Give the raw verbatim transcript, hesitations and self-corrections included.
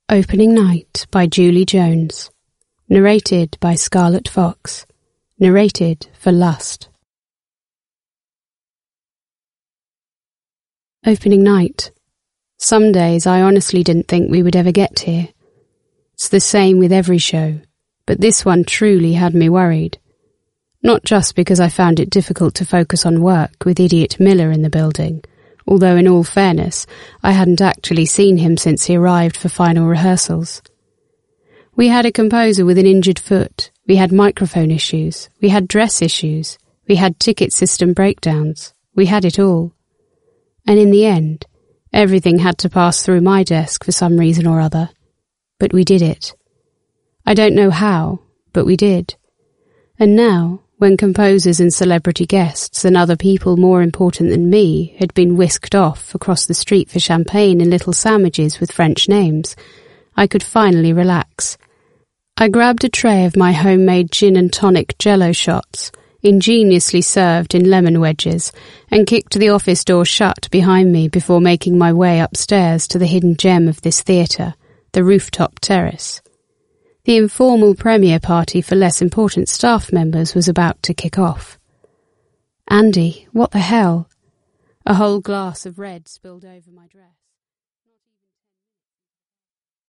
Opening Night by Julie Jones. Narrated by Scarlett Fox. Narrated for Lust. Opening night. Some days I honestly didn't think we would ever get here. It's the same with every show, but this one truly had me worried. Not just because I found it difficult to focus on work with Idiot Miller in the building, although in all fairness, I hadn't actually seen him since he arrived for final rehearsals. We had a composer with an injured foot, we had microphone issues, we had dress issues, we had ticket system breakdowns, we had it all. And in the end, everything had to pass through my desk for some reason or other. But we did it. I don't know how, but we did. And now, when composers and celebrity guests and other people more important than me had been whisked off across the street for champagne and little sandwiches with French names, I could finally relax. I grabbed a tray of my homemade gin and tonic Jello shots, ingeniously served in lemon wedges, and kicked the office door shut behind me before making my way upstairs to the hidden gem of this theatre, the rooftop terrace. The informal premiere party for less important staff members was about to kick off. Andy, what the hell? A whole glass of red spilled over my dress.